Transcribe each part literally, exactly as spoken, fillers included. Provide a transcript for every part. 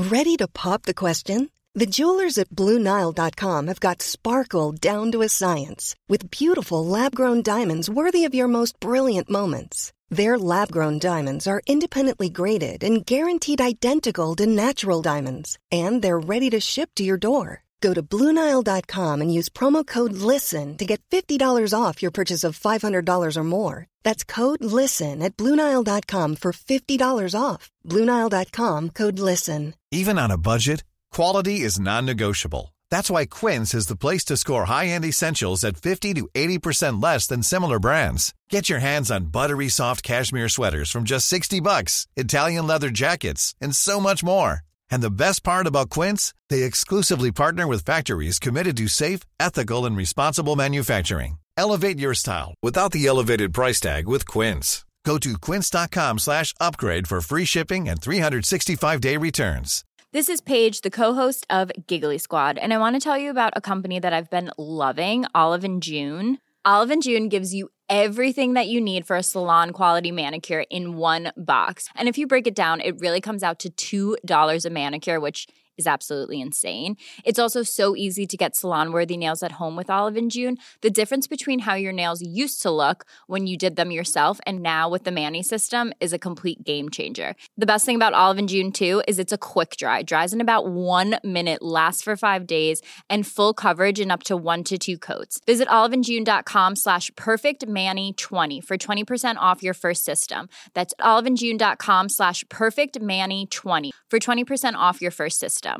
Ready to pop the question? The jewelers at Blue Nile dot com have got sparkle down to a science with beautiful lab-grown diamonds worthy of your most brilliant moments. Their lab-grown diamonds are independently graded and guaranteed identical to natural diamonds, and they're ready to ship to your door. Go to Blue Nile dot com and use promo code LISTEN to get fifty dollars off your purchase of five hundred dollars or more. That's code LISTEN at Blue Nile dot com for fifty dollars off. Blue Nile dot com, code LISTEN. Even on a budget, quality is non-negotiable. That's why Quince is the place to score high-end essentials at fifty to eighty percent less than similar brands. Get your hands on buttery soft cashmere sweaters from just sixty bucks, Italian leather jackets, and so much more. And the best part about Quince, they exclusively partner with factories committed to safe, ethical, and responsible manufacturing. Elevate your style without the elevated price tag with Quince. Go to quince dot com slash upgrade for free shipping and three sixty-five day returns. This is Paige, the co-host of Giggly Squad, and I want to tell you about a company that I've been loving, Olive and June. Olive and June gives you everything that you need for a salon-quality manicure in one box. And if you break it down, it really comes out to two dollars a manicure, which is absolutely insane. It's also so easy to get salon-worthy nails at home with Olive and June. The difference between how your nails used to look when you did them yourself and now with the Mani system is a complete game changer. The best thing about Olive and June, too, is it's a quick dry. Dries in about one minute, lasts for five days, and full coverage in up to one to two coats. Visit oliveandjune.com slash perfectmani20 for twenty percent off your first system. That's oliveandjune.com slash perfectmani20 for twenty percent off your first system.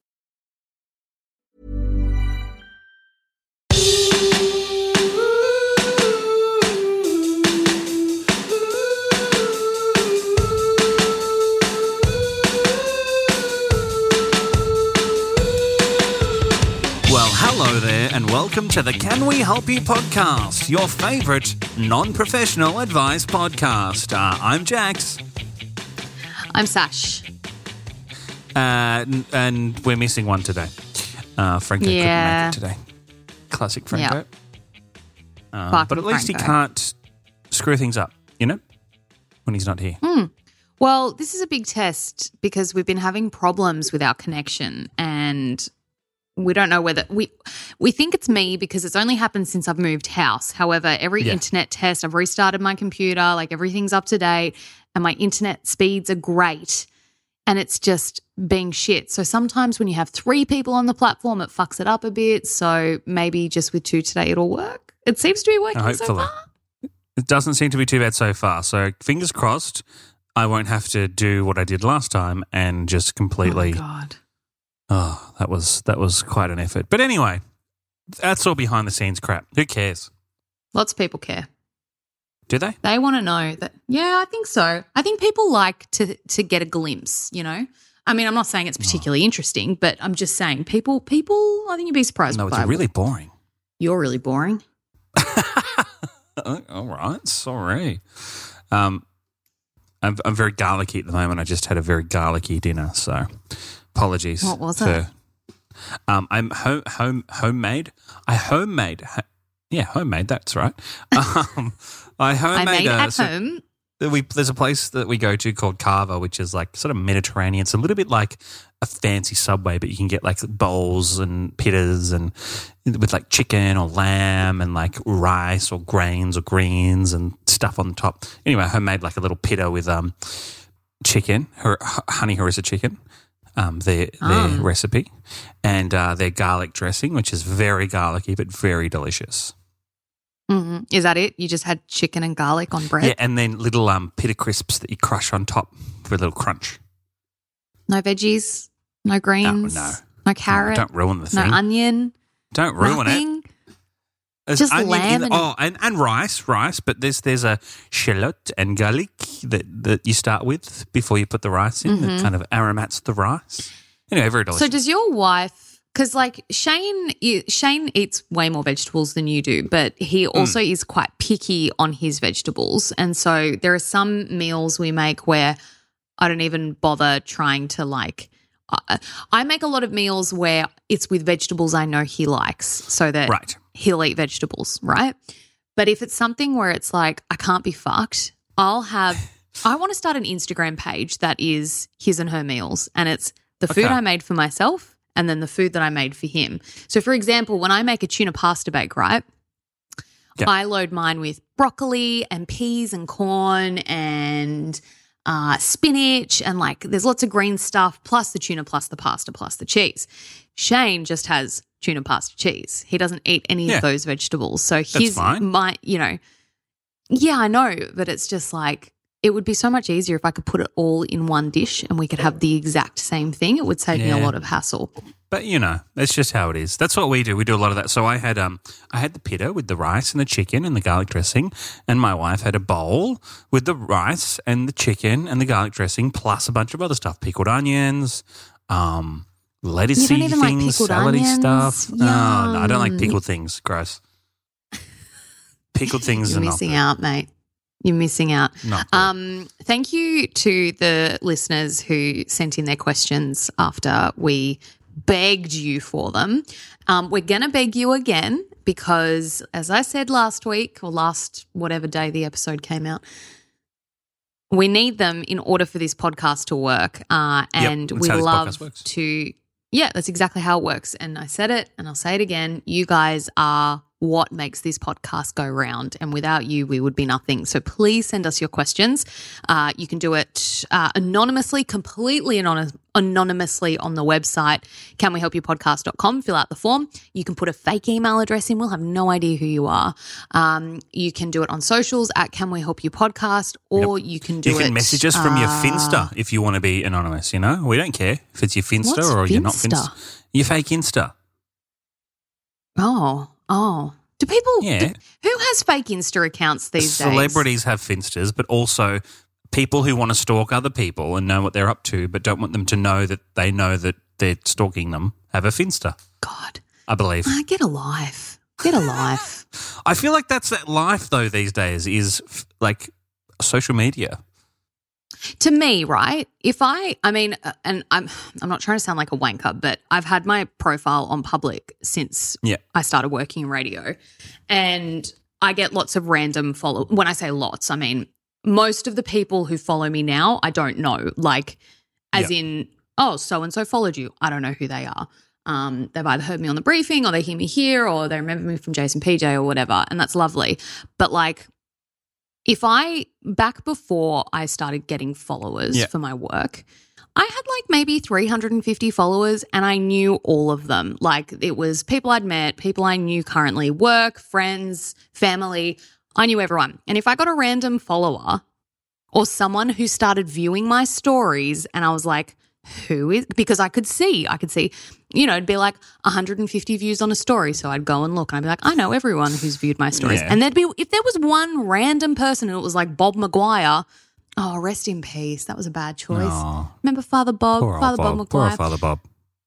Well, hello there, and welcome to the Can We Help You podcast, your favourite non-professional advice podcast. Uh, I'm Jax. I'm Sash. Uh, and we're missing one today. Uh, Franco yeah. couldn't make it today. Classic Franco. Yep. Uh, but at least Franco. he can't screw things up, you know, when he's not here. Mm. Well, this is a big test because we've been having problems with our connection and we don't know whether we we think it's me because it's only happened since I've moved house. However, every Yeah. internet test, I've restarted my computer, like everything's up to date and my internet speeds are great and it's just being shit. So sometimes when you have three people on the platform, it fucks it up a bit. So maybe just with two today it'll work. It seems to be working so Hopefully. far. It doesn't seem to be too bad so far. So fingers crossed I won't have to do what I did last time and just completely... Oh, God. Oh, that was that was quite an effort. But anyway, that's all behind the scenes crap. Who cares? Lots of people care. Do they? They want to know that, yeah, I think so. I think people like to to get a glimpse, you know. I mean, I'm not saying it's particularly oh. interesting, but I'm just saying people, people, I think you'd be surprised. No, it's by really it. boring. You're really boring. All right, sorry. Um, I'm, I'm very garlicky at the moment. I just had a very garlicky dinner, so apologies. What was for, it? Um, I'm home, home, homemade. I homemade. Ho- yeah, homemade. That's right. Um, I homemade. I made uh, at so home. We, there's a place that we go to called Carver, which is like sort of Mediterranean. It's a little bit like a fancy Subway, but you can get like bowls and pittas and with like chicken or lamb and like rice or grains or greens and stuff on the top. Anyway, I homemade like a little pitta with um chicken, her, honey harissa chicken, um their their Oh. recipe, and uh, their garlic dressing, which is very garlicky but very delicious. Mm-hmm. Is that it? You just had chicken and garlic on bread? Yeah, and then little um pita crisps that you crush on top for a little crunch. No veggies? No greens? no. No carrot? No, don't ruin the No thing. onion? Don't ruin it. Nothing? There's Just onion lamb in the- and- oh, and, and rice, rice. But there's there's a shallot and garlic that, that you start with before you put the rice in. That kind of aromats the rice. Anyway, very delicious. So does your wife, because like Shane, you- Shane eats way more vegetables than you do, but he also is quite picky on his vegetables. And so there are some meals we make where I don't even bother trying to like, I, I make a lot of meals where it's with vegetables I know he likes so that Right. he'll eat vegetables, right? But if it's something where it's like, I can't be fucked, I'll have, I want to start an Instagram page that is his and her meals and it's the food Okay. I made for myself and then the food that I made for him. So, for example, when I make a tuna pasta bake, right, Yeah. I load mine with broccoli and peas and corn and uh, spinach and like there's lots of green stuff plus the tuna plus the pasta plus the cheese. Shane just has tuna pasta cheese. He doesn't eat any Yeah. of those vegetables. So his fine. my you know, yeah, I know, but it's just like it would be so much easier if I could put it all in one dish and we could have the exact same thing. It would save me a Yeah. lot of hassle. But you know, that's just how it is. That's what we do. We do a lot of that. So I had um I had the pita with the rice and the chicken and the garlic dressing, and my wife had a bowl with the rice and the chicken and the garlic dressing plus a bunch of other stuff, pickled onions, um lettucey You don't even like things, pickled salady onions? stuff. No, no, I don't like Yum. pickled things. Gross. Pickled things You're are not missing good. out, mate. You're missing out. Not good. Um, thank you to the listeners who sent in their questions after we begged you for them. Um, we're going to beg you again because, as I said last week or last whatever day the episode came out, we need them in order for this podcast to work. Uh, Yep, and that's we how this love podcast works. to, yeah, that's exactly how it works. And I said it and I'll say it again. You guys are what makes this podcast go round. And without you, we would be nothing. So please send us your questions. Uh, you can do it uh, anonymously, completely anony- anonymously on the website, can we help you podcast dot com. Fill out the form. You can put a fake email address in. We'll have no idea who you are. Um, you can do it on socials at Can We Help You Podcast, or you can do You it. can message us from your uh, Finsta if you want to be anonymous, you know? We don't care if it's your Finsta What's or you're not Finsta? Finsta. Your fake Insta. Oh, oh. Do people, Yeah. do- who has fake Insta accounts these days? Celebrities have Finstas, but also people who want to stalk other people and know what they're up to but don't want them to know that they know that they're stalking them have a Finsta, God, I believe. ah, get a life. Get a life. I feel like that's that life, though, these days is f- like social media. To me, right? If I, I mean, uh, and I'm, I'm not trying to sound like a wanker, but I've had my profile on public since Yeah. I started working in radio, and I get lots of random follow. When I say lots, I mean most of the people who follow me now, I don't know. Like, as Yeah. in, oh, so and so followed you. I don't know who they are. Um, they've either heard me on the briefing, or they hear me here, or they remember me from Jason P J or whatever, and that's lovely. But like, if I, back before I started getting followers Yeah. for my work, I had like maybe three hundred fifty followers and I knew all of them. Like it was people I'd met, people I knew currently, work, friends, family. I knew everyone. And if I got a random follower or someone who started viewing my stories and I was like, who is, because I could see, I could see, you know, it'd be like one hundred fifty views on a story. So I'd go and look and I'd be like, I know everyone who's viewed my stories. Yeah. And there'd be, if there was one random person and it was like Bob Maguire, oh, rest in peace. That was a bad choice. Aw. Remember Father Bob, Poor old Father Bob, Bob. Poor Maguire, old Father Bob.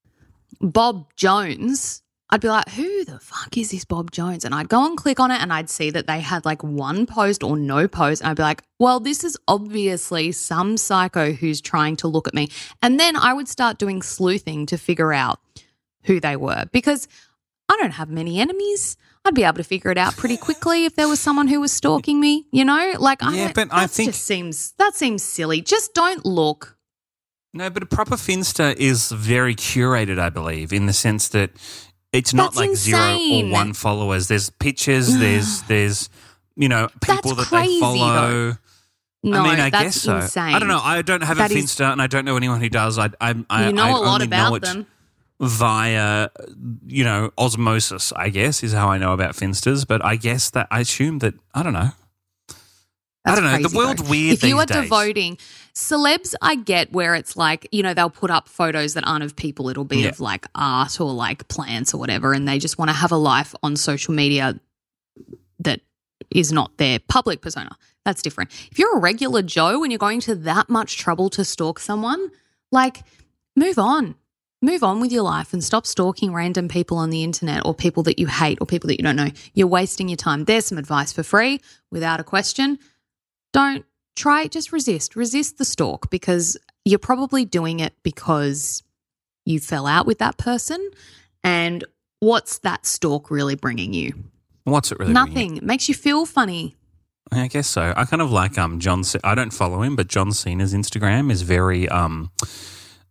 Bob Jones. I'd be like, who the fuck is this Bob Jones? And I'd go and click on it and I'd see that they had like one post or no post. And I'd be like, well, this is obviously some psycho who's trying to look at me. And then I would start doing sleuthing to figure out who they were because I don't have many enemies. I'd be able to figure it out pretty quickly if there was someone who was stalking me, you know? Like, I Yeah, don't- but I that's think- just seems, that seems silly. Just don't look. No, but a proper Finsta is very curated, I believe, in the sense that it's not That's like zero or insane. one followers. There's pictures, there's, there's you know, people That's that they crazy, follow. No, I mean, I that's guess so. insane. I don't know. I don't have That a is- Finsta, and I don't know anyone who does. I, I, I You know I a lot only know about it them. via, you know, osmosis. I guess is how I know about Finstas. But I guess that I assume that I don't know. I That's don't know. The crazy, world's though. weird If you these are days. devoting celebs, I get where it's like, you know, they'll put up photos that aren't of people. It'll be Yeah. of like art or like plants or whatever. And they just want to have a life on social media that is not their public persona. That's different. If you're a regular Joe and you're going to that much trouble to stalk someone, like move on. Move on with your life and stop stalking random people on the internet or people that you hate or people that you don't know. You're wasting your time. There's some advice for free without a question. Don't try, just resist. Resist the stalk because you're probably doing it because you fell out with that person. And what's that stalk really bringing you? What's it really? bringing you? Nothing. It makes you feel funny. I guess so. I kind of like um John. C- I don't follow him, but John Cena's Instagram is very um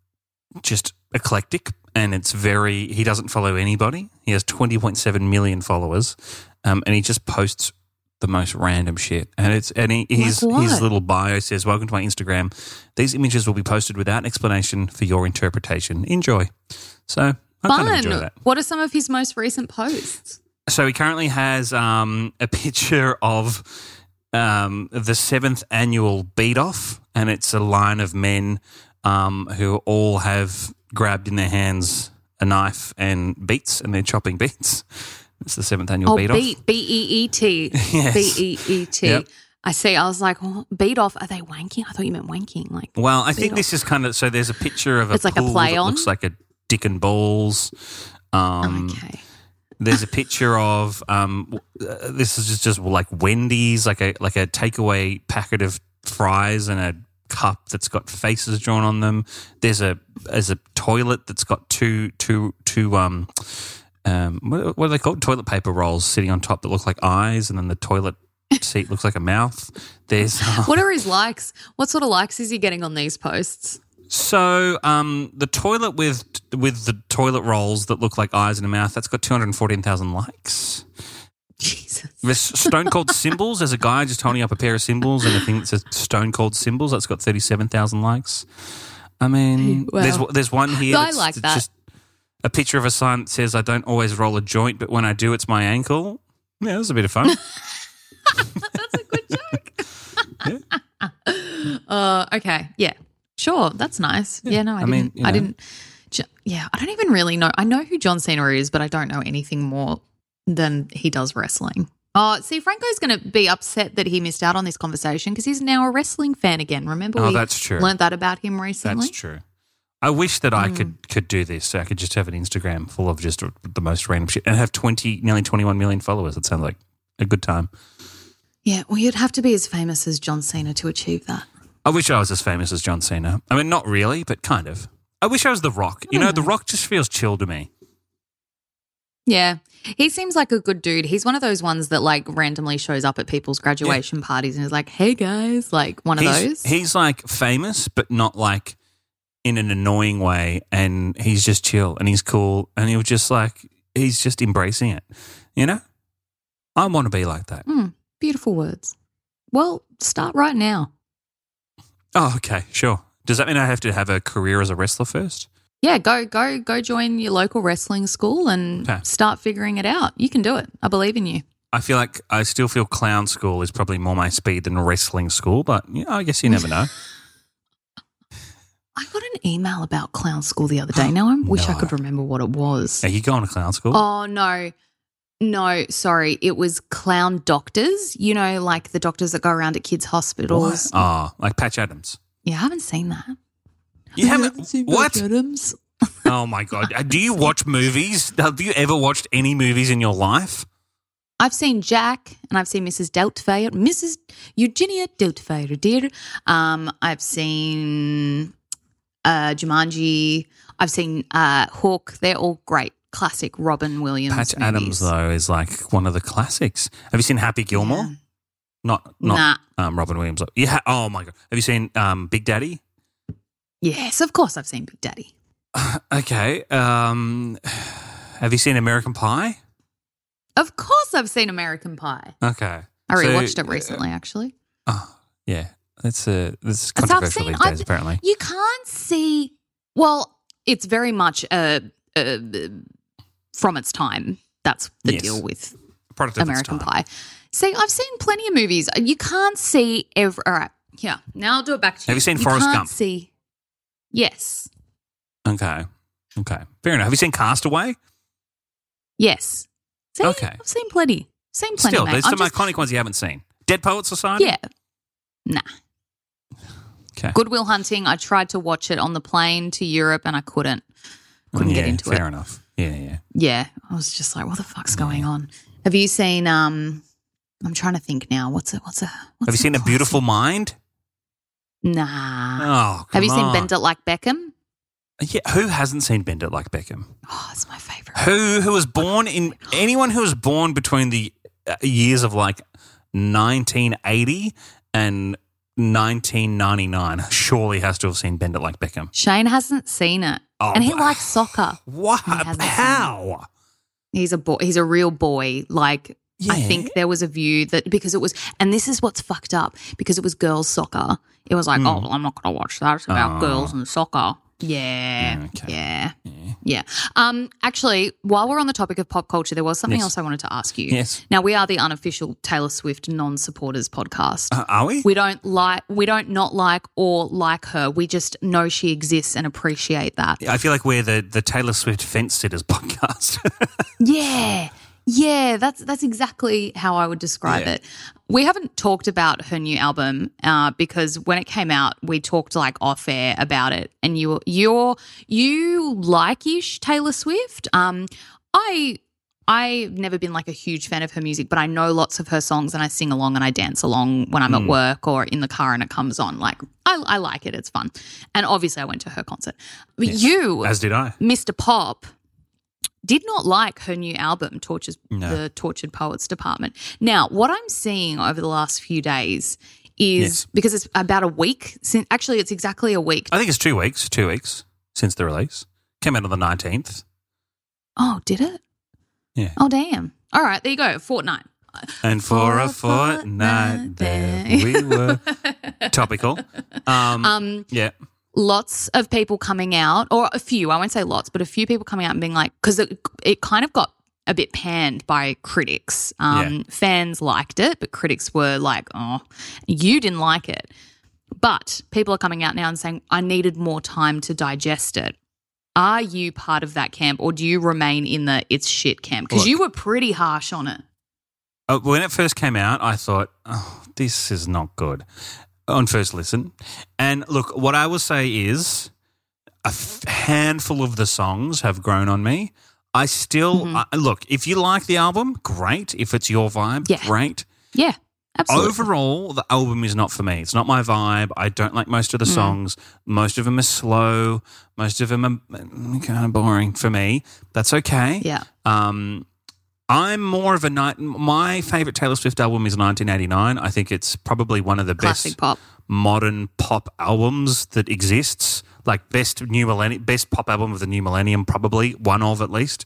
just eclectic, and it's very. He doesn't follow anybody. He has twenty point seven million followers, um, and he just posts the most random shit. And it's and he, his Like what? his little bio says, "Welcome to my Instagram. These images will be posted without explanation for your interpretation. Enjoy." So I kind of enjoy Fun. that. What are some of his most recent posts? So he currently has um, a picture of um, the seventh annual Beat Off, and it's a line of men um, who all have grabbed in their hands a knife and beets, and they're chopping beets. It's the seventh annual Oh, Beat Off. beat, B E E T. Yes. B E E T. Yep. I see. I was like, oh, beat off. Are they wanking? I thought you meant wanking. Like, Well, I think Beat this is kind of so. There's a picture of a It's like a pool play that on? looks like a dick and balls. Um, okay. There's a picture of um, uh, this is just, just like Wendy's, like a like a takeaway packet of fries and a cup that's got faces drawn on them. There's a there's a toilet that's got two two two um um what, what are they called? Toilet paper rolls sitting on top that look like eyes, and then the toilet seat looks like a mouth. There's uh, What are his likes? What sort of likes is he getting on these posts? So um, the toilet with with the toilet rolls that look like eyes and a mouth, that's got two hundred fourteen thousand likes. Jesus. There's Stone Cold Symbols. There's a guy just holding up a pair of symbols and a thing that says Stone Cold Symbols. That's got thirty-seven thousand likes. I mean, Wow. there's there's one here I that's like that. just a picture of a sign that says, "I don't always roll a joint, but when I do, it's my ankle." Yeah, that was a bit of fun. That's a good joke. uh, okay. Yeah. Sure. That's nice. Yeah. no, I, I mean, didn't. you I know. didn't. J- Yeah. I don't even really know. I know who John Cena is, but I don't know anything more than he does wrestling. Oh, see, Franco's going to be upset that he missed out on this conversation because he's now a wrestling fan again. Remember, Oh, we that's true. learned that about him recently. That's true. I wish that I Hmm. could could do this. So I could just have an Instagram full of just the most random shit and have twenty, nearly twenty-one million followers. It sounds like a good time. Yeah. Well, you'd have to be as famous as John Cena to achieve that. I wish I was as famous as John Cena. I mean, not really, but kind of. I wish I was The Rock. You know, The Rock just feels chill to me. Yeah. He seems like a good dude. He's one of those ones that like randomly shows up at people's graduation parties and is like, hey guys, like one of He's, those. he's like famous, but not like in an annoying way. And he's just chill and he's cool. And he'll just like, he's just embracing it. You know? I want to be like that. Mm, beautiful words. Well, start right now. Oh, okay, sure. Does that mean I have to have a career as a wrestler first? Yeah, go go go join your local wrestling school and Okay. start figuring it out. You can do it. I believe in you. I feel like I still feel clown school is probably more my speed than wrestling school, but you know, I guess you never know. I got an email about clown school the other day. Now I wish I No. could remember what it was. Are you going to clown school? Oh, no. No, sorry. It was clown doctors. You know, like the doctors that go around at kids' hospitals. Oh, like Patch Adams. Yeah, I haven't seen that. You haven't? What? Adams. Oh my God. Do you watch movies? Have you ever watched any movies in your life? I've seen Jack and I've seen Missus Doubtfire, Missus Eugenia Doubtfire, dear. Um, I've seen uh, Jumanji. I've seen uh, Hook. They're all great. Classic Robin Williams Patch movies. Adams, though, is like one of the classics. Have you seen Happy Gilmore? Yeah. Not not Nah. um, Robin Williams. Yeah. Oh my God. Have you seen um, Big Daddy? Yes, of course I've seen Big Daddy. Okay. Um, have you seen American Pie? Of course I've seen American Pie. Okay. I So, rewatched it recently, actually. Oh, yeah. That's a this is So I've controversial seen- these days, I've- apparently. You can't see. Well, it's very much a, a, from its time. That's the Yes. deal with Product of its American time. Pie. See, I've seen plenty of movies. You can't see every. All right, yeah. Now I'll do it back to you. Have you seen you Forrest can't Gump? See. Yes. Okay. Okay. Fair enough. Have you seen Castaway? Yes. See, Okay. I've seen plenty. Seen plenty. Still, mate. there's I'm some just- iconic ones you haven't seen. Dead Poets Society? Yeah. Nah. Okay. Goodwill Hunting. I tried to watch it on the plane to Europe and I couldn't. Couldn't yeah, get into fair it. enough. Yeah, yeah. Yeah, I was just like, what the fuck's going on? Have you seen? Um, I'm trying to think now. What's a what's a? What's Have you seen A classic? Beautiful Mind? Nah. Oh, Have you come seen on. Bend It Like Beckham? Yeah, who hasn't seen Bend It Like Beckham? Oh, it's my favorite. Who who was born in anyone who was born between the uh, years of like nineteen eighty and nineteen ninety-nine. Surely has to have seen Bend It Like Beckham. Shane hasn't seen it. Oh, and he but- likes soccer. What? He hasn't seen How? He's a boy. He's a real boy. Like, I Yeah. think there was a view that because it was, and this is what's fucked up, because it was girls' soccer, it was like, oh, well, I'm not going to watch that. It's about Oh. girls and soccer. Yeah. Okay. Yeah. Yeah. Um, actually, while we're on the topic of pop culture, there was something Yes. else I wanted to ask you. Yes. Now, we are the unofficial Taylor Swift non-supporters podcast. Uh, are we? We don't like, we don't not like or like her. We just know she exists and appreciate that. I feel like we're the, the Taylor Swift fence sitters podcast. Yeah. Yeah, that's that's exactly how I would describe Yeah. it. We haven't talked about her new album uh, because when it came out, we talked like off air about it, and you you're you like-ish Taylor Swift. Um, I I've never been like a huge fan of her music, but I know lots of her songs, and I sing along and I dance along when I'm Mm. at work or in the car and it comes on. Like I, I like it; it's fun, and obviously I went to her concert. But Yes. you, As did I. Mister Pop, did not like her new album, Tortures, No. The Tortured Poets Department. Now, what I'm seeing over the last few days is Yes. because it's about a week since, actually, it's exactly a week. I think it's two weeks, two weeks since the release. Came out on the nineteenth. Oh, did it? Yeah. Oh, damn. All right, there you go, a fortnight. And for, For a a fortnight fortnight there there. we were. Topical. Um, Um, yeah. lots of people coming out, or a few, I won't say lots, but a few people coming out and being like, because it, it kind of got a bit panned by critics. Um, Yeah. Fans liked it, but critics were like, oh, you didn't like it. But people are coming out now and saying, I needed more time to digest it. Are you part of that camp, or do you remain in the it's shit camp? Because Look. you were pretty harsh on it. Uh, when it first came out, I thought, oh, this is not good on first listen. And look, what I will say is a f- handful of the songs have grown on me. I still, Mm-hmm. I, look, if you like the album, great. If it's your vibe, Yeah. great. Yeah, absolutely. Overall, the album is not for me. It's not my vibe. I don't like most of the songs. Most of them are slow. Most of them are kind of boring for me. That's okay. Yeah. Um, I'm more of a night. My favorite Taylor Swift album is nineteen eighty-nine. I think it's probably one of the Classic best pop. modern pop albums that exists. Like best new millennium, best pop album of the new millennium, probably one of at least.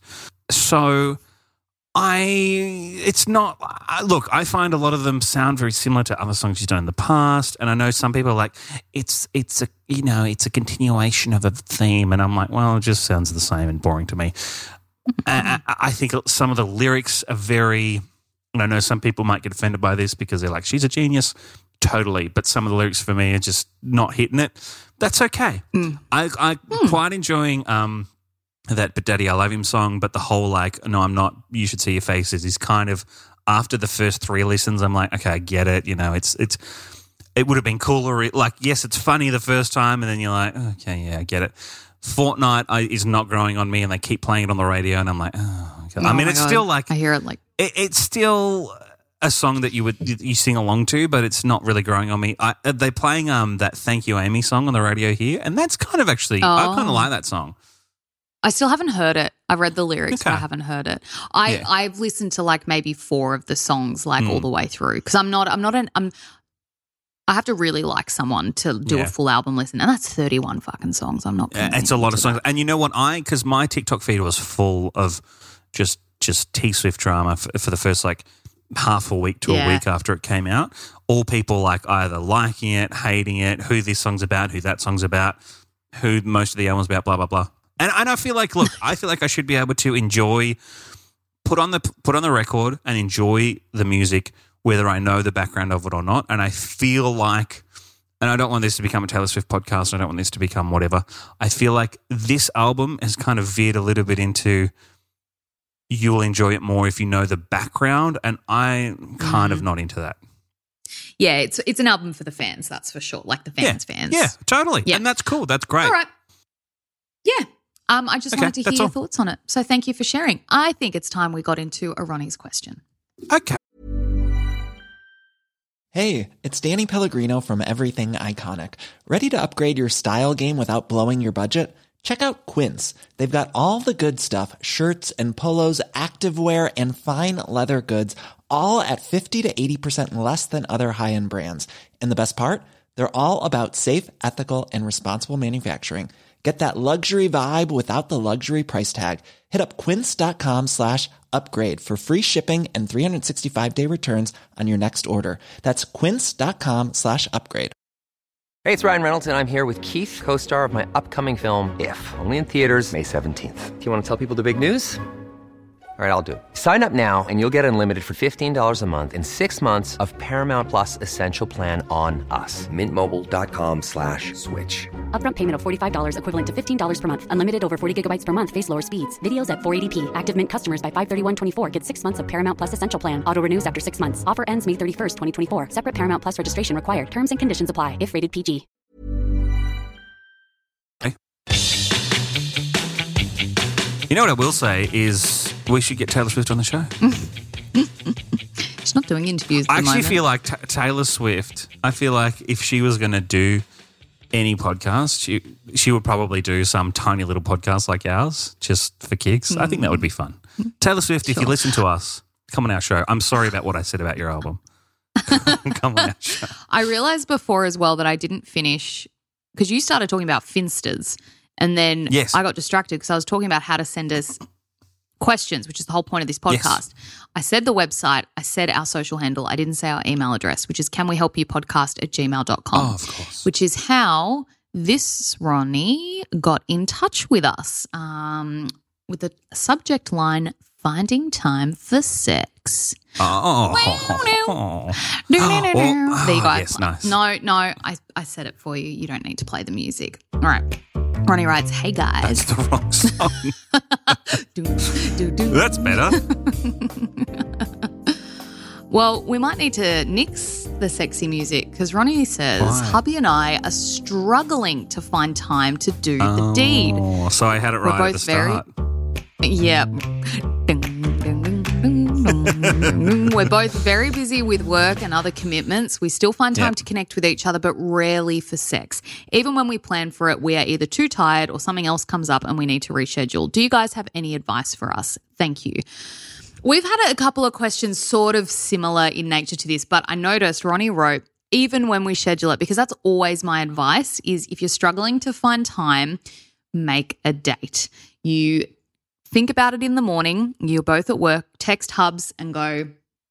So I, it's not. I, look, I find a lot of them sound very similar to other songs she's done in the past, and I know some people are like it's it's a you know it's a continuation of a theme, and I'm like, well, it just sounds the same and boring to me. I, I I think some of the lyrics are very, and I know some people might get offended by this because they're like, she's a genius. Totally. But some of the lyrics for me are just not hitting it. That's okay. Mm. I, I'm quite enjoying um, that But Daddy, I Love Him song, but the whole like, no, I'm not, you should see your faces is kind of, after the first three listens, I'm like, okay, I get it. You know, it's, it's, it would have been cooler. Like, yes, it's funny the first time, and then you're like, okay, yeah, I get it. Fortnite I, is not growing on me, and they keep playing it on the radio, and I'm like, oh, okay. I Oh mean, my it's God. still like, I hear it like, it, it's still a song that you would you sing along to, but it's not really growing on me. I, they're playing um that "Thank You, Amy" song on the radio here, and that's kind of actually I kind Oh. of like that song. I still haven't heard it. I've read the lyrics, but I Okay. haven't heard it. I Yeah. I've listened to like maybe four of the songs like Mm. all the way through because I'm not I'm not an I'm I have to really like someone to do Yeah. a full album listen, and that's thirty-one fucking songs. I'm not. Yeah, putting it's a lot of into songs, that. and you know what? I because my TikTok feed was full of just just T Swift drama for, for the first like half a week to Yeah. a week after it came out. All people like either liking it, hating it, who this song's about, who that song's about, who most of the album's about, blah blah blah. And and I feel like, look, I feel like I should be able to enjoy, put on the put on the record and enjoy the music, whether I know the background of it or not. And I feel like, and I don't want this to become a Taylor Swift podcast, I don't want this to become whatever. I feel like this album has kind of veered a little bit into you'll enjoy it more if you know the background, and I'm kind Mm. of not into that. Yeah, it's it's an album for the fans, that's for sure. Like the fans, yeah, fans. Yeah, totally. Yeah. And that's cool. That's great. All right. Yeah. Um, I just Okay, wanted to hear that's your all. thoughts on it. So thank you for sharing. I think it's time we got into Ronnie's question. Okay. Hey, it's Danny Pellegrino from Everything Iconic. Ready to upgrade your style game without blowing your budget? Check out Quince. They've got all the good stuff, shirts and polos, activewear, and fine leather goods, all at fifty to eighty percent less than other high-end brands. And the best part? They're all about safe, ethical, and responsible manufacturing. Get that luxury vibe without the luxury price tag. Hit up quince.com slash upgrade for free shipping and three sixty-five day returns on your next order. That's quince.com slash upgrade. Hey, it's Ryan Reynolds, and I'm here with Keith, co-star of my upcoming film, If, only in theaters May seventeenth. Do you want to tell people the big news? All right, I'll do it. Sign up now and you'll get unlimited for fifteen dollars a month and six months of Paramount Plus Essential Plan on us. Mint Mobile dot com slash switch. Upfront payment of forty-five dollars equivalent to fifteen dollars per month. Unlimited over forty gigabytes per month. Face lower speeds. Videos at four eighty p. Active Mint customers by five thirty-one twenty-four get six months of Paramount Plus Essential Plan. Auto renews after six months. Offer ends May thirty-first, twenty twenty-four. Separate Paramount Plus registration required. Terms and conditions apply if rated P G. Hey. You know what I will say is we should get Taylor Swift on the show. She's not doing interviews at I the actually moment. feel like t- Taylor Swift, I feel like if she was going to do any podcast, she she would probably do some tiny little podcast like ours, just for kicks. Mm. I think that would be fun. Taylor Swift, sure. If you listen to us, come on our show. I'm sorry about what I said about your album. Come on our show. I realised before as well that I didn't finish, because you started talking about Finsters, and then yes. I got distracted because I was talking about how to send us questions, which is the whole point of this podcast. Yes. I said the website, I said our social handle, I didn't say our email address, which is canwehelpyoupodcast at gmail dot com. Oh, of course. Which is how this Ronnie got in touch with us um, with the subject line, finding time for sex. Oh. oh. There you go. Yes, nice. No, no, I, I said it for you. You don't need to play the music. All right. Ronnie writes, hey guys. That's the wrong song. do, do, do. That's better. Well, we might need to nix the sexy music because Ronnie says, Why? hubby and I are struggling to find time to do oh, the deed. So I had it right We're at the both very, start. yeah. We're both very busy with work and other commitments. We still find time yep. to connect with each other, but rarely for sex. Even when we plan for it, we are either too tired or something else comes up and we need to reschedule. Do you guys have any advice for us? Thank you. We've had a couple of questions sort of similar in nature to this, but I noticed Ronnie wrote, even when we schedule it, because that's always my advice, is if you're struggling to find time, make a date. You think about it in the morning, you're both at work, text Hubs and go,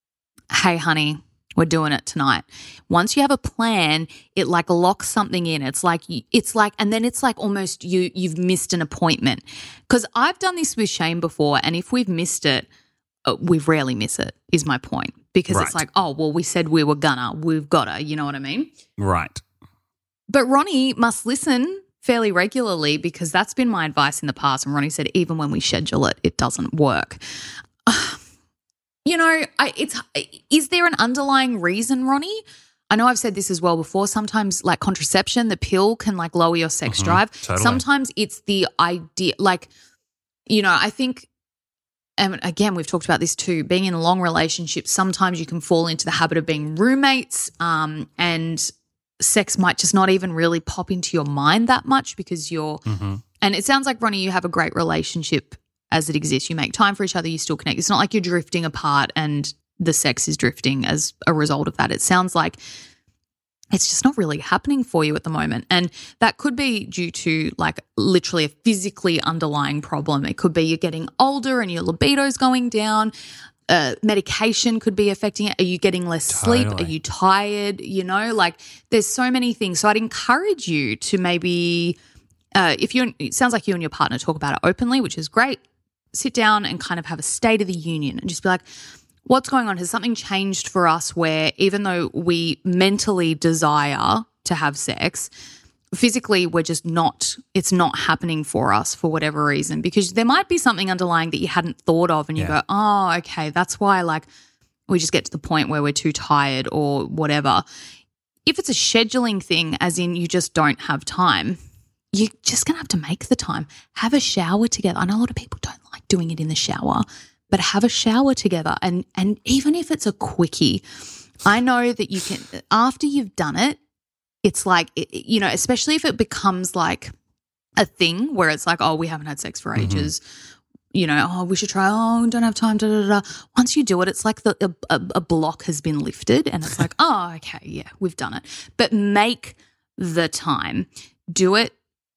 hey, honey, we're doing it tonight. Once you have a plan, it like locks something in. It's like, it's like, and then it's like almost you, you've missed an appointment. Because I've done this with Shane before, and if we've missed it, uh, we rarely miss it, is my point. Because right. it's like, oh, well, we said we were gonna, we've gotta, you know what I mean? Right. But Ronnie must listen fairly regularly because that's been my advice in the past. And Ronnie said, even when we schedule it, it doesn't work. Uh, you know, I, it's is there an underlying reason, Ronnie? I know I've said this as well before. Sometimes like contraception, the pill can like lower your sex mm-hmm, drive. totally. Sometimes it's the idea, like, you know, I think, and again, we've talked about this too, being in a long relationship, sometimes you can fall into the habit of being roommates um, and sex might just not even really pop into your mind that much because you're mm-hmm. – and it sounds like, Ronnie, you have a great relationship as it exists. You make time for each other. You still connect. It's not like you're drifting apart and the sex is drifting as a result of that. It sounds like it's just not really happening for you at the moment. And that could be due to like literally a physically underlying problem. It could be you're getting older and your libido's going down. Uh, medication could be affecting it. Are you getting less Totally. sleep? Are you tired? You know, like there's so many things. So I'd encourage you to maybe uh, if you, it sounds like you and your partner talk about it openly, which is great. Sit down and kind of have a state of the union and just be like, what's going on? Has something changed for us where even though we mentally desire to have sex, physically we're just not, it's not happening for us for whatever reason? Because there might be something underlying that you hadn't thought of and you Yeah. go, oh, okay, that's why like we just get to the point where we're too tired or whatever. If it's a scheduling thing, as in you just don't have time, you're just going to have to make the time. Have a shower together. I know a lot of people don't like doing it in the shower, but have a shower together. And and even if it's a quickie, I know that you can, after you've done it, it's like, you know, especially if it becomes like a thing where it's like, oh, we haven't had sex for ages. you know, oh, we should try, oh, don't have time, da, da, da. Once you do it, it's like the a, a block has been lifted and it's like, oh, okay, yeah, we've done it. But make the time. Do it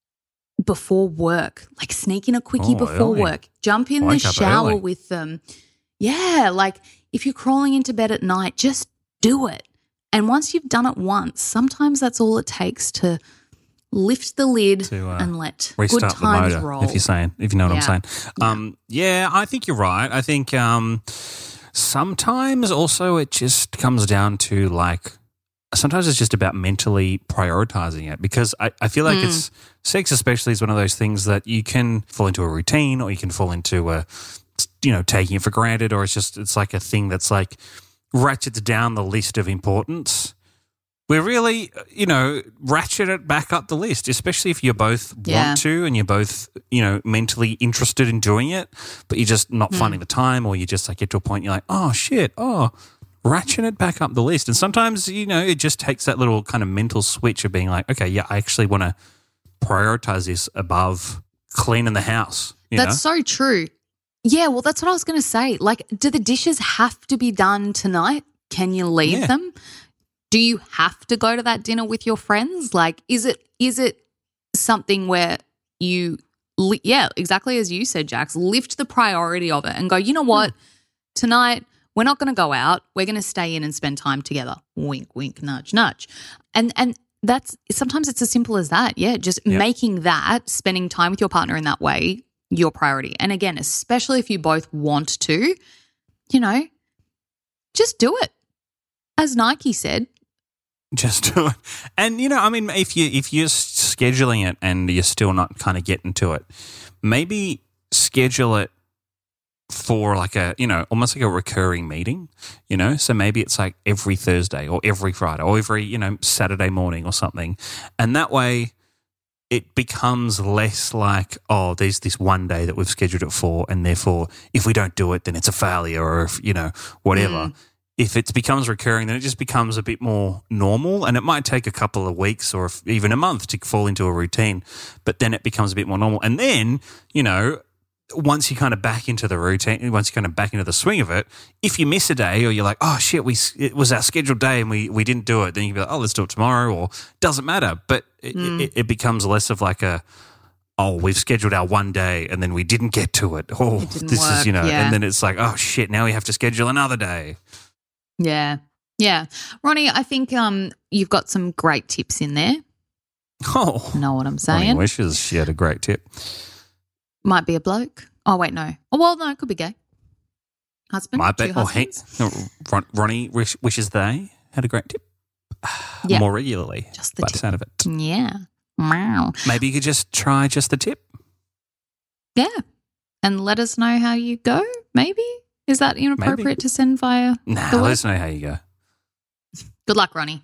before work, like sneak in a quickie Oh, before early. work. Jump in Wake the up shower early. with them. Yeah, like if you're crawling into bed at night, just do it. And once you've done it once, sometimes that's all it takes to lift the lid To, uh, and let Restart good the times motor, roll. if you're saying, if you know what Yeah. I'm saying. Um, yeah, I think you're right. I think um, sometimes also it just comes down to like, sometimes it's just about mentally prioritizing it, because I, I feel like it's sex especially is one of those things that you can fall into a routine, or you can fall into a, you know, taking it for granted, or it's just, it's like a thing that's like ratchets down the list of importance. We really, you know, ratchet it back up the list, especially if you both Yeah. want to and you're both, you know, mentally interested in doing it, but you're just not finding the time, or you just like get to a point you're like, oh shit, oh, ratchet it back up the list. And sometimes, you know, it just takes that little kind of mental switch of being like, okay, yeah, I actually want to prioritize this above cleaning the house. You That's know? so true. Yeah, well, that's what I was going to say. Like, do the dishes have to be done tonight? Can you leave Yeah. them? Do you have to go to that dinner with your friends? Like, is it is it something where you, li- yeah, exactly as you said, Jax, lift the priority of it and go, you know what, tonight we're not going to go out. We're going to stay in and spend time together. Wink, wink, nudge, nudge. And and that's sometimes it's as simple as that. Yeah, just Yeah. making that, spending time with your partner in that way, your priority. And again, especially if you both want to, you know, just do it. As Nike said, Just do it. And, you know, I mean, if, you, if you're scheduling it and you're still not kind of getting to it, maybe schedule it for like a, you know, almost like a recurring meeting, you know? So maybe it's like every Thursday or every Friday or every, you know, Saturday morning or something. And that way it becomes less like, oh, there's this one day that we've scheduled it for, and therefore if we don't do it, then it's a failure, or if, you know, whatever. If it becomes recurring, then it just becomes a bit more normal, and it might take a couple of weeks or if even a month to fall into a routine, but then it becomes a bit more normal. And then, you know, once you kind of back into the routine, once you kind of back into the swing of it, if you miss a day or you're like, oh shit, we it was our scheduled day and we, we didn't do it, then you can be like, oh, let's do it tomorrow, or doesn't matter. But it, it, it becomes less of like a, oh, we've scheduled our one day and then we didn't get to it. Oh, It didn't this is, work, you know, yeah. and then it's like, oh shit, now we have to schedule another day. yeah, yeah. Ronnie, I think um you've got some great tips in there. Oh, Know what I'm Ronnie saying? wishes she had a great tip. Might be a bloke. Oh, wait, no. Oh, well, no, it could be gay. Husband, Might be. two Or he, husbands. no, Ron, Ronnie wish, wishes they had a great tip Yeah. more regularly. Just the by the tip. sound of it. Yeah. Wow. Maybe you could just try just the tip. Yeah. And let us know how you go, maybe? Is that inappropriate Maybe. to send via Nah, the let web? us know how you go. Good luck, Ronnie.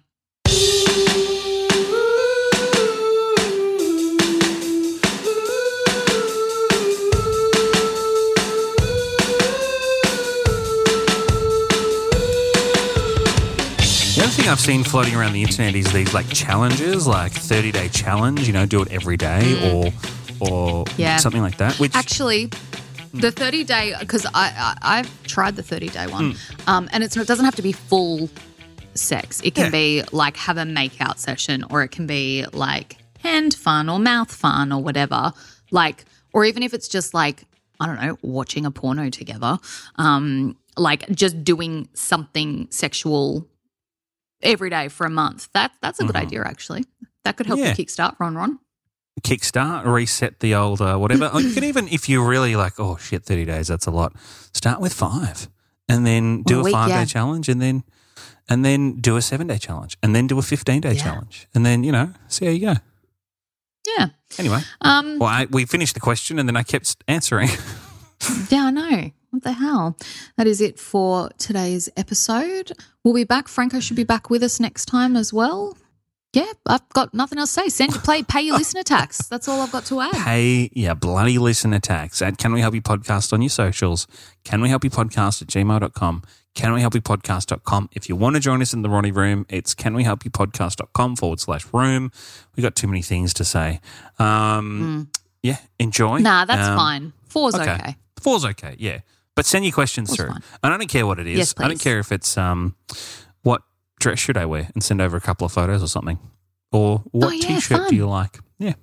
The other thing I've seen floating around the internet is these like challenges, like thirty-day challenge, you know, do it every day or or Yeah. something like that. Which Actually, the thirty day, because I, I, I've tried the thirty day one, Hmm. um, and it's, it doesn't have to be full sex. It can Yeah. be like have a make-out session, or it can be like hand fun or mouth fun or whatever. Like, or even if it's just like, I don't know, watching a porno together, um, like just doing something sexual every day for a month. That that's a good idea, actually. That could help Mm-hmm. Yeah. you kickstart, Ron Ron. kickstart, reset the old uh, whatever. Or you could even, if you're really like, oh shit, thirty days, that's a lot, start with five and then do A a, week, five-day yeah. challenge and then and then do a seven-day challenge and then do a fifteen-day Yeah. challenge and then, you know, see how you go. Yeah. Anyway, Um, well, I, we finished the question and then I kept answering. Yeah, I know. What the hell? That is it for today's episode. We'll be back. Franco should be back with us next time as well. Yeah, I've got nothing else to say. Send, play, pay your listener tax. That's all I've got to add. Pay yeah, bloody listener tax at Can We Help You Podcast on your socials. Can We Help You Podcast at gmail dot com. Can We Help You Podcast dot com. If you want to join us in the Ronnie room, it's Can We Help You Podcast dot com forward slash room. We got too many things to say. Um, Yeah, enjoy. Nah, that's Um, fine. Four's okay. okay. Four's okay, yeah. But send your questions Four's through. fine. And I don't care what it is. Yes, I don't please. care if it's um, what dress should I wear, and send over a couple of photos or something. Or what Oh, yeah, T-shirt fun. do you like? Yeah.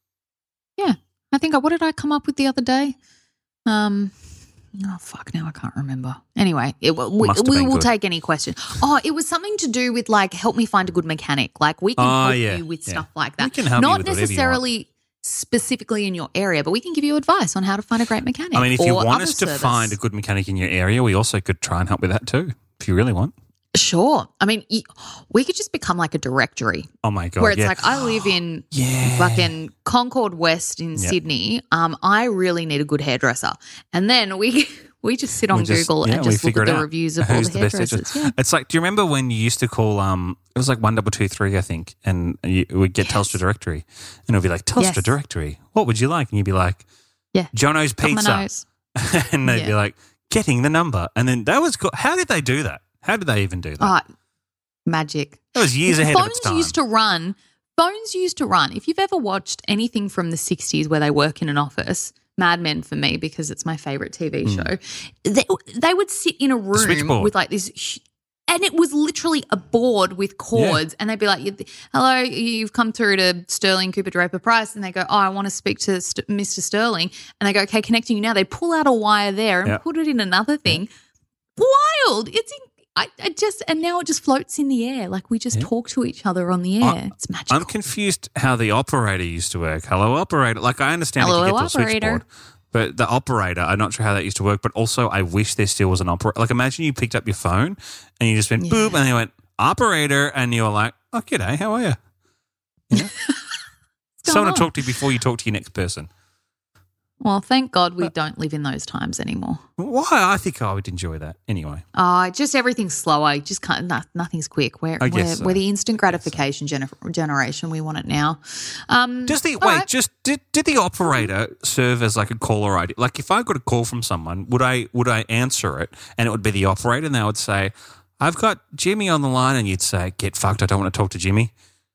Yeah. I think, I, what did I come up with the other day? Um, oh, fuck, now I can't remember. Anyway, it, we, Must have we been will good. take any question. Oh, it was something to do with like, help me find a good mechanic. Like we can Oh, help yeah, you with yeah. stuff like We that. can help you Not with whatever you want. necessarily specifically in your area, but we can give you advice on how to find a great mechanic. I mean, if you or want other us to service. find a good mechanic in your area, we also could try and help with that too, if you really want. Sure. I mean, y- we could just become like a directory Oh, my God. where it's yeah. like, I live in Yeah. fucking Concord West in Yep. Sydney. Um, I really need a good hairdresser. And then we we just sit on We just- Google yeah, and we just look figure at it the out. reviews of all Who's the best hairdressers. hairdresser. Yeah. It's like, do you remember when you used to call, um, it was like one double two three, I think, and you would get Yes. Telstra Directory, and it would be like, Telstra Yes. Directory, what would you like? And you'd be like, Yeah. Jono's Got my Pizza. nose. And they'd be Yeah. like, getting the number. And then that was cool. How did they do that? How did they even do that? Oh, magic. That was years ahead phones of its time. used to run. Phones used to run. If you've ever watched anything from the sixties where they work in an office, Mad Men for me because it's my favorite T V show. They, they would sit in a room switchboard. with like this, hu- and it was literally a board with cords, and they'd be like, "Hello, you've come through to Sterling Cooper Draper Price," and they go, "Oh, I want to speak to St- Mister Sterling," and they go, "Okay, connecting you now." They pull out a wire there and Yeah. put it in another thing. Wild! It's in, I, I just and now it just floats in the air. Like we just talk to each other on the air. I- it's magical. I'm confused how the operator used to work. Hello, operator. Like, I understand Hello, if you get to a operator. switchboard, but the operator, I'm not sure how that used to work. But also, I wish there still was an operator. Like, imagine you picked up your phone and you just went Yeah. boop, and they went operator, and you were like, "Oh, g'day, how are you?" you know? Someone on? to talk to before you talk to your next person. Well, thank God we don't live in those times anymore. Why? I think I would enjoy that anyway. Oh, just everything's slower. You just can't. No, nothing's quick. We're I we're, guess so. we're the instant gratification gener- generation. We want it now. Um, Does the all wait? right. Just did, did the operator serve as like a caller I D? Like, if I got a call from someone, would I would I answer it, and it would be the operator, and they would say, "I've got Jimmy on the line," and you'd say, "Get fucked! I don't want to talk to Jimmy."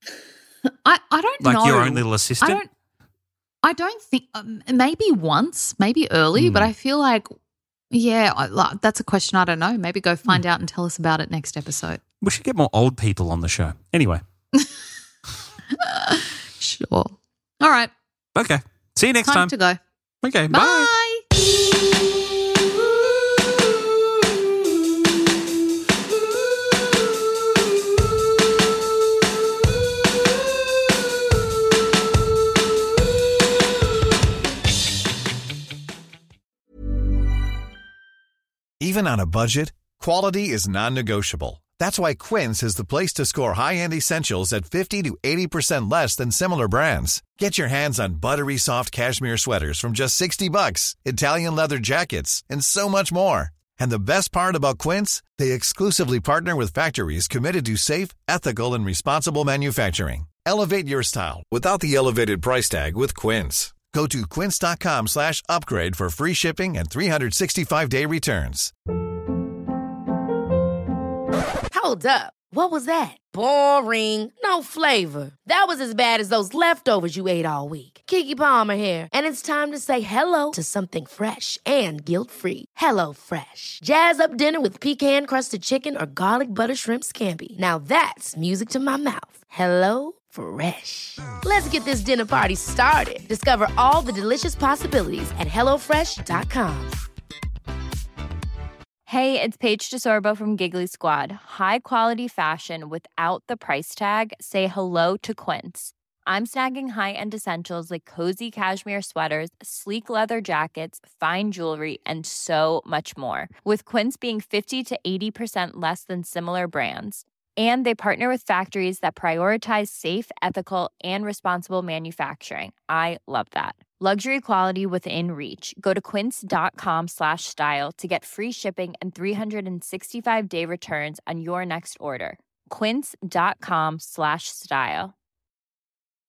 I, I don't Like know. your own little I assistant. don't. I don't think. Um, maybe once, maybe early, Hmm. but I feel like, yeah, I, like, that's a question I don't know. Maybe go find Hmm. out and tell us about it next episode. We should get more old people on the show. Anyway, Sure. All right. okay. See you next Time time. to go. Okay. Bye. Bye. Even on a budget, quality is non-negotiable. That's why Quince is the place to score high-end essentials at fifty to eighty percent less than similar brands. Get your hands on buttery soft cashmere sweaters from just sixty bucks, Italian leather jackets, and so much more. And the best part about Quince, they exclusively partner with factories committed to safe, ethical, and responsible manufacturing. Elevate your style without the elevated price tag with Quince. Go to quince.com slash upgrade for free shipping and three sixty-five day returns. Hold up. What was that? Boring. No flavor. That was as bad as those leftovers you ate all week. Keke Palmer here. And it's time to say hello to something fresh and guilt-free. Hello Fresh. Jazz up dinner with pecan-crusted chicken or garlic butter shrimp scampi. Now that's music to my mouth. Hello Fresh. Let's get this dinner party started. Discover all the delicious possibilities at hello fresh dot com. Hey, it's Paige DeSorbo from Giggly Squad. High quality fashion without the price tag. Say hello to Quince. I'm snagging high-end essentials like cozy cashmere sweaters, sleek leather jackets, fine jewelry, and so much more. With Quince being fifty to eighty percent less than similar brands. And they partner with factories that prioritize safe, ethical, and responsible manufacturing. I love that. Luxury quality within reach. Go to quince.com slash style to get free shipping and three sixty-five day returns on your next order. Quince.com slash style.